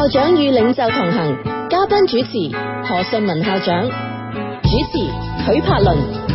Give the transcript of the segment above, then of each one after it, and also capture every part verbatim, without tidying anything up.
校長與領袖同行，嘉賓主持何順文校長，主持許柏倫。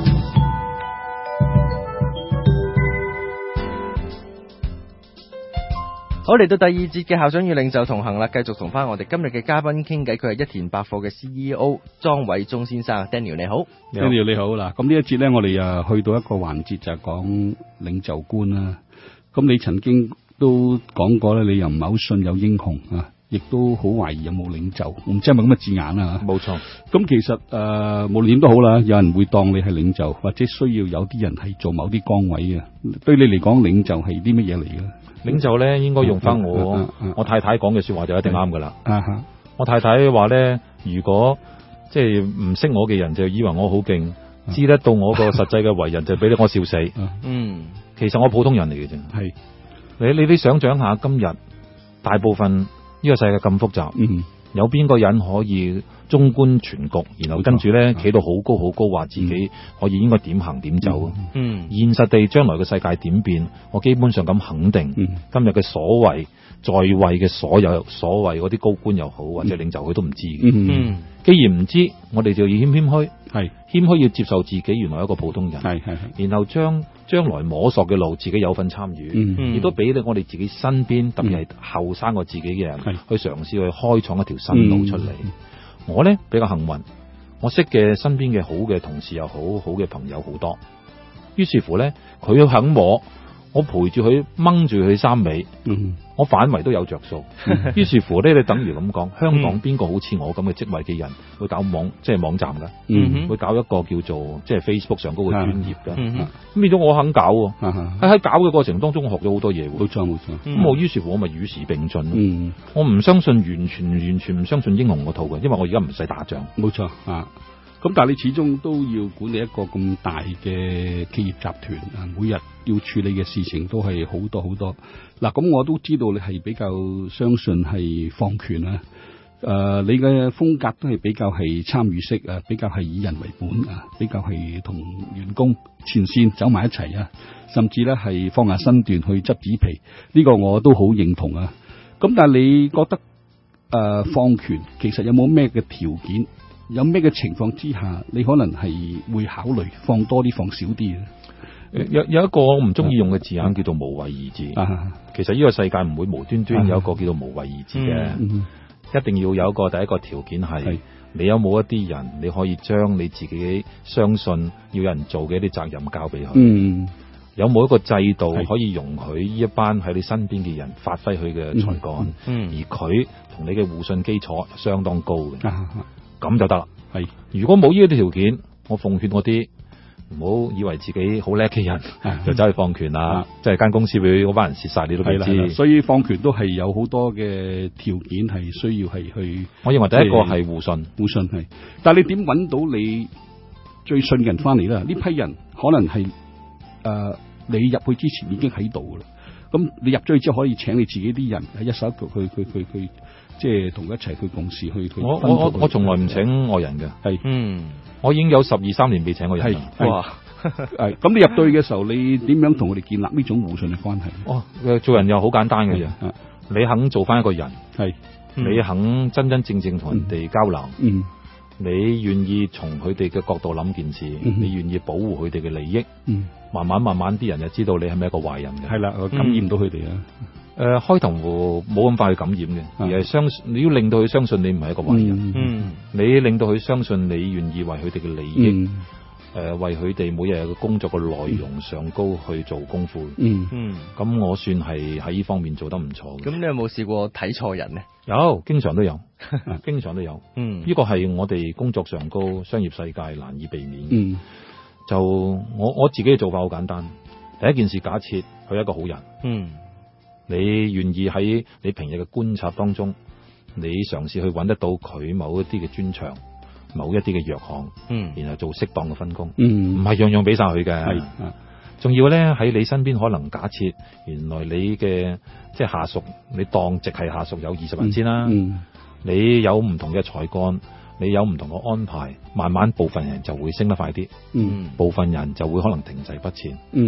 好，嚟到第二節嘅校長與領袖同行啦，繼續同翻我哋今日嘅嘉賓傾偈，佢係一田百貨嘅 C E O 莊偉忠先生 Daniel 你好。 Daniel 你好啦，咁呢一節咧我哋啊去到一個環節就係講領袖觀啦。咁你曾經都講過咧，你又唔係好信有英雄啊，亦都好懷疑有冇領袖，唔知係咪咁嘅字眼啊？ 冇錯。 咁其實誒、呃、無論點都好啦，有人會當你係領袖，或者需要有啲人係做某啲崗位啊。對你嚟講，領袖係啲乜嘢嚟嘅？ 領袖咧，應該用翻我、啊啊啊、我太太講嘅說話就一定啱噶啦。我太太話咧，如果即係唔識我嘅人就以為我好勁，啊、知得到我個實際嘅為人就俾得我笑死。嗯、啊，其實我普通人嚟嘅啫。係你你啲想象下，今日大部分呢個世界咁複雜，嗯、有邊個人可以縱觀全局，然後跟住咧企到好高好高，話自己可以應該點行點走？嗯，現實地將來嘅世界點變，我基本上咁肯定，嗯、今日嘅所謂在位嘅所有所謂嗰啲高官又好或者領袖，佢都唔知嘅。嗯，既然唔知，我哋就要謙謙虛，係謙虛要接受自己原來一個普通人，係係，然後將將來摸索嘅路自己有份參與，亦、嗯、都俾我哋自己身邊、嗯、特別係後生過自己嘅人去嘗試去開創一條新路出嚟。嗯嗯我咧比較幸運，我識嘅身邊嘅好嘅同事又好，好嘅朋友好多。於是乎咧，佢肯摸，我陪住佢掹住佢衫尾，嗯、我反為都有着數。嗯、於是乎咧，你等於咁講，香港邊個好似我咁嘅職位嘅人會搞網即係網站噶，嗯、會搞一個叫做即係 Facebook 上高嘅專頁噶。咁變咗我肯搞喎，喺喺搞嘅過程當中，我學咗好多嘢。冇錯冇錯。咁、嗯、我於是乎我咪與時並進。嗯、我唔相信完全完全唔相信英雄嗰套嘅，因為我而家唔使打仗。 冇錯啊。咁但係你始終都要管理一個咁大嘅企業集團啊，每日要處理嘅事情都係好多好多。嗱，咁我都知道你係比較相信係放權啊，誒、呃，你嘅風格都係比較係參與式啊，比較係以人為本啊，比較係同員工前線走埋一齊啊，甚至咧係放下身段去執紙皮，呢、這個我都好認同啊。咁但係你覺得誒、呃、放權其實有冇咩嘅條件？有咩嘅情況之下，你可能係會考慮放多啲，放少啲嘅？ 有有一個我唔中意用嘅字眼、啊、叫做無為而治。啊、其實呢個世界唔會無端端有一個叫做無為而治嘅，啊嗯、一定要有一個第一個條件係你有冇一啲人你可以將你自己相信要有人做嘅一啲責任交俾佢。嗯，有冇一個制度可以容許呢一班喺你身邊嘅人發揮佢嘅才幹？嗯，而佢同你嘅互信基礎相當高嘅。啊咁就得啦。係，如果冇呢啲條件，我奉勸嗰啲唔好以為自己好叻嘅人，就走去放權啦。即係間公司俾嗰班人蝕晒，你都唔知。 所以放權都係有好多嘅條件係需要係去。 我認為第一個係互信， 互信係。但係你點揾到你最信嘅人翻嚟啦？呢批人可能係誒、呃、你入去之前已經喺度噶啦。咁你入咗去之後，可以請你自己啲人喺一手一腳去去去去。即係同一齊去共事去。 我我我我從來唔請外人嘅。係，嗯，我已經有十二三年未請過人啦。哇， 係咁你入隊嘅時候，你點樣同我哋建立呢種互信嘅關係？ 哦，做人又好簡單嘅啫。你肯做翻一個人，係，你肯真真正正同人哋交流，嗯，你願意從佢哋嘅角度諗件事，你願意保護佢哋嘅利益，嗯，慢慢慢慢啲人就知道你係咪一個壞人嘅。係啦， 感染到佢哋啊。 誒、呃，開頭冇咁快去感染嘅，而係相信你要令到佢相信你唔係一個壞人，嗯，你令到佢相信你願意為佢哋嘅利益，誒、嗯呃，為佢哋每日嘅工作嘅內容上高去做功夫，嗯嗯，咁我算係喺呢方面做得唔錯嘅。 咁你有冇試過睇錯人呢？ 有，經常都有，經常都有，嗯，呢個係我哋工作上高商業世界難以避免。嗯，就我我自己嘅做法好簡單，第一件事假設佢係一個好人，嗯。你願意喺你平日嘅觀察當中，你嘗試去揾得到佢某一啲嘅專長，某一啲嘅弱項，嗯，然後做適當嘅分工，嗯，唔係樣樣俾晒佢嘅，係，仲要咧喺你身邊可能假設原來你嘅即係下屬，你當直係下屬有二十人先啦，嗯，嗯，你有唔同嘅才幹，你有唔同嘅安排，慢慢部分人就會升得快啲，嗯，部分人就會可能停滯不前，嗯。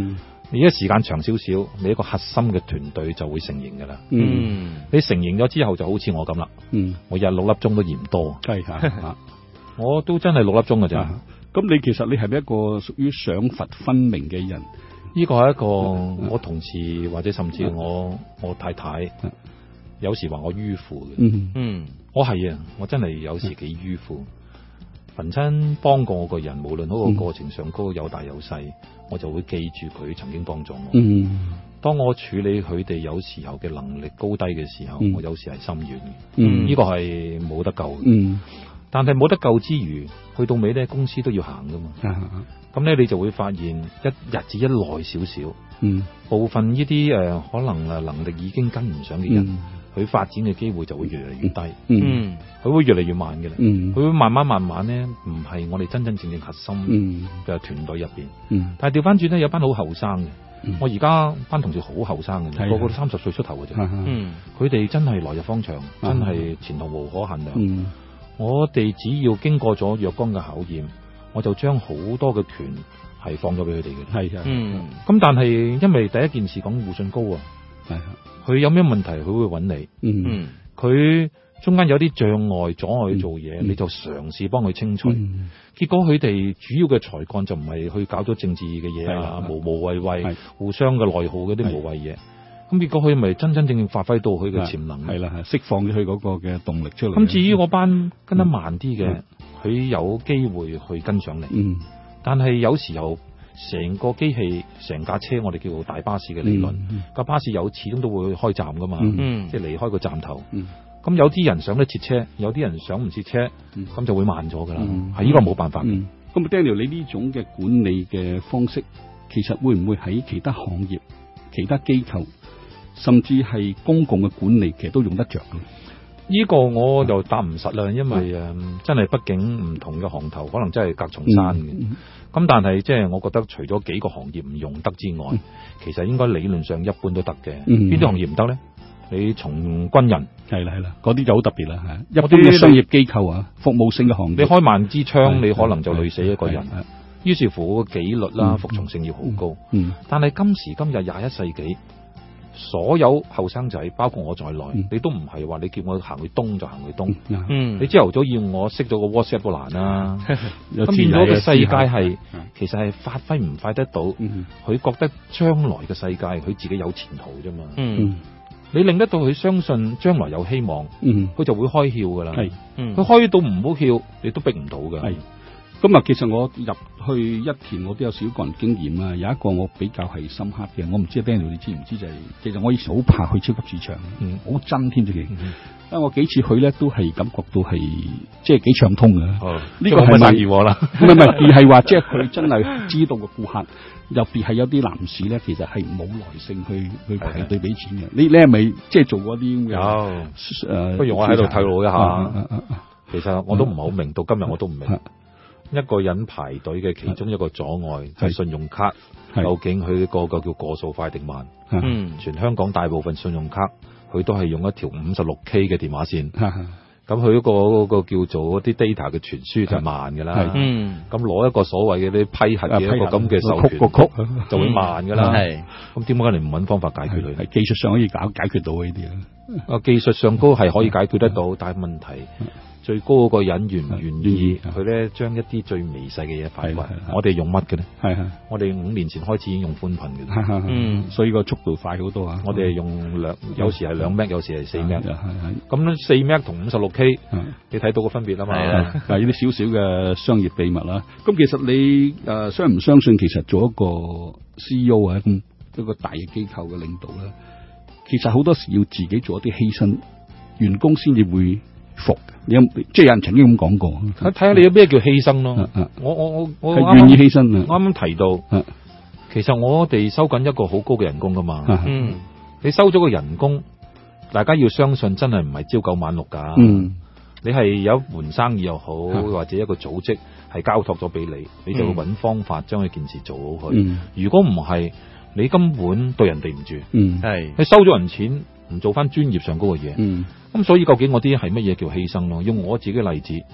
你而家時間長少少，你一個核心嘅團隊就會成型噶啦。 嗯， 你成型咗之後就好似我咁啦。 嗯， 我日六粒鐘都嫌多。 係係我都真係六粒鐘噶咋。 咁你其實你係咪一個屬於賞罰分明嘅人？ 呢個係一個我同事或者甚至我我太太有時話我迂腐嘅。 嗯嗯， 我係啊，我真係有時幾迂腐。凡親幫過我個人，無論嗰個過程上高有大有細，我就會記住佢曾經幫助我。 嗯， 當我處理佢哋有時候嘅能力高低嘅時候， 嗯、 我有時係心軟嘅。 嗯， 呢個係冇得救嘅。 嗯， 但係冇得救之餘，去到尾咧，公司都要行噶嘛。咁咧、啊，你就會發現一日子一耐少少， 嗯， 部分呢啲誒可能誒能力已經跟唔上嘅人。嗯，佢發展嘅機會就會越嚟越低，嗯，佢會越嚟越慢嘅啦，嗯，佢會慢慢慢慢咧，唔係我哋真真正正核心嘅團隊入邊，嗯，但係調翻轉咧，有班好後生嘅，嗯、我而家班同事好後生嘅，嗯、個個都三十歲出頭嘅啫，嗯，佢哋真係來日方長，真係前途無可限量，嗯，我哋只要經過咗若干嘅考驗，我就將好多嘅權係放咗俾佢哋嘅，係啊，嗯，咁但係因為第一件事講互信高啊。係，佢有咩問題佢會揾你，嗯，佢中間有啲障礙阻礙佢做嘢，嗯、你就嘗試幫佢清除，嗯、結果佢哋主要嘅才幹就唔係去搞咗政治嘅嘢啊，無無謂謂，互相嘅內耗嗰啲無謂嘢，咁結果佢咪真真正正發揮到佢嘅潛能，係啦，釋放咗佢嗰個嘅動力出嚟。咁至於嗰班跟得慢啲嘅，佢、嗯、有機會去跟上嚟，嗯，但係有時候。成個機器、成架車，我哋叫做大巴士嘅理論。架、嗯、巴士有始終都會開站噶嘛，嗯、即係離開個站頭。咁、嗯、有啲人上得切車，有啲人上唔切車，咁、嗯、就會慢咗噶啦。係呢個冇辦法嘅。咁、嗯、 Daniel，你呢種嘅管理嘅方式，其實會唔會喺其他行業、其他機構，甚至係公共嘅管理，其實都用得着嘅？ 呢個我就答唔實啦，因為誒、嗯、真係畢竟唔同嘅行頭，可能真係隔重山嘅。咁、嗯嗯、但係即係我覺得，除咗幾個行業唔用得之外，嗯、其實應該理論上一般都得嘅。邊啲、嗯、行業唔得咧？你從軍人係啦係啦，嗰啲就好特別啦嚇。一般嘅商業機構啊，服務性嘅行業， 你開萬支槍，你可能就累死一個人。於是乎個紀律啦、服從性要好高。嗯嗯、但係今時今日廿一世紀。所有後生仔，包括我在內，嗯、你都唔係話你叫我行去東就行去東。嗯、你朝頭早要我識咗個 WhatsApp 都難啦。咁變咗個世界係，嗯、其實係發揮唔快得到。佢、嗯、覺得將來嘅世界，佢自己有前途啫嘛。嗯、你令得到佢相信將來有希望，佢、嗯、就會開竅噶啦。佢、嗯、開到唔好竅，你都逼唔到噶。 咁啊，其實我入去一田，我都有少個人經驗啊。有一個我比較係深刻嘅，我唔知 Daniel 你知唔知就係、是，其實我以前好怕去超級市場，嗯，好憎添，直情。因為我幾次去咧，都係感覺到係即係幾暢通嘅。哦，呢個係咪二啦？ 唔係唔係，而係話即係佢真係知道個顧客，特別係有啲男士咧，其實係冇耐性去去排隊俾錢嘅。你你係咪即係做嗰啲？有誒，呃、 不如我喺度透露一下。啊啊啊啊、其實我都唔係好明，到今日我都唔明。啊一個人排隊嘅其中一個阻礙係信用卡，究竟佢個個叫過數快定慢？嗯，全香港大部分信用卡佢都係用一條五十六 K 嘅電話線，咁佢嗰個嗰個叫做啲 data 嘅傳輸就慢噶啦。嗯，咁攞一個所謂嘅啲批核嘅一個咁嘅授權，個曲就會慢噶啦。係，咁點解你唔揾方法解決佢？ 係技術上可以搞解決到呢啲啊？ 啊，技術上高係可以解決得到，但係問題。最高嗰個人願唔願意佢咧將一啲最微細嘅嘢發掘？我哋用乜嘅咧？係係，我哋五年前開始已經用寬頻嘅， 嗯，所以個速度快好多啊！ 我哋係用兩，有時係兩 M B，有時係四 M B，咁四 M B 同五十六 K，你睇到個分別啊嘛？係啊， 係呢啲少少嘅商業秘密啦。咁其實你誒相唔相信，其實做一個 C E O 啊，咁一個大嘅機構嘅領導咧，其實好多時要自己做一啲犧牲，員工先至會服。你有即係有人曾經咁講過， 睇下你有咩叫犧牲咯。啊啊、我我我我係願意犧牲。 啱啱提到，啊、其實我哋收緊一個好高嘅人工噶嘛。啊、嗯，你收咗個人工，大家要相信真係唔係朝九晚六噶。嗯，你係有一門生意又好，啊、或者一個組織係交託咗俾你，你就會揾方法將呢件事做好佢。嗯、如果唔係，你根本對人哋唔住。嗯，係你收咗人錢，唔做翻專業上高嘅嘢。嗯。咁所以究竟我啲係乜嘢叫犧牲咯？用我自己嘅例子，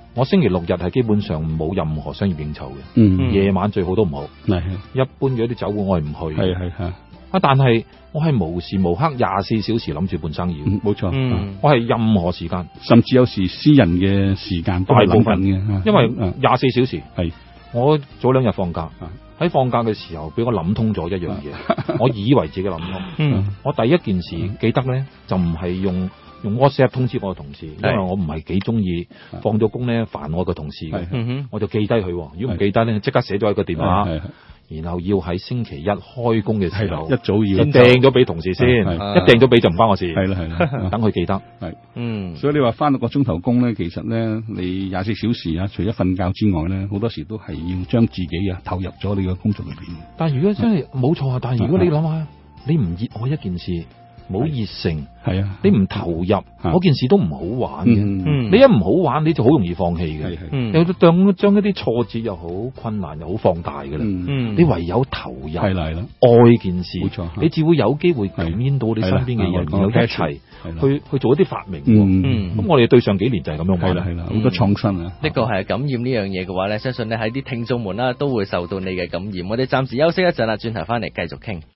我星期六日係基本上冇任何商業應酬嘅， 嗯， 夜晚最好都唔好， 係一般嘅啲酒會我係唔去， 係係係啊，但係我係無時無刻廿四小時諗住辦生意， 冇錯， 嗯， 我係任何時間， 甚至有時私人嘅時間都係諗緊嘅， 因為廿四小時係我早兩日放假，喺放假嘅時候俾我諗通咗一樣嘢，我以為自己諗通， 嗯， 我第一件事記得咧就唔係用。用 WhatsApp 通知我嘅同事，因為我唔係幾中意放咗工咧煩我嘅同事嘅，我就記低佢。如果唔記得咧，即刻寫咗喺個電話，然後要喺星期一開工嘅時候， 一早要掟咗俾同事先，一掟咗俾就唔關我事。係啦係啦，等佢記得。 係， 嗯， 所以你話翻到個鐘頭工咧，其實咧你廿四小時啊，除咗瞓覺之外咧，好多時都係要將自己啊投入咗你嘅工作裏邊。 但係如果真係冇錯啊，但係如果你諗下，你唔熱愛一件事。冇熱誠， 係啊， 你唔投入，嗰件事都唔好玩嘅。 嗯， 你一唔好玩，你就好容易放棄嘅。 係係， 嗯， 有將將一啲挫折又好，困難又好放大嘅啦。 嗯， 你唯有投入， 係啦係啦， 愛件事， 冇錯， 你只會有機會感染到你身邊嘅人，然後一齊去去做一啲發明。 嗯， 咁我哋對上幾年就係咁樣。 係啦係啦，好多創新啊！ 呢個係感染呢樣嘢嘅話咧，相信咧喺啲聽眾們啦都會受到你嘅感染。我哋暫時休息一陣啦，轉頭翻嚟繼續傾。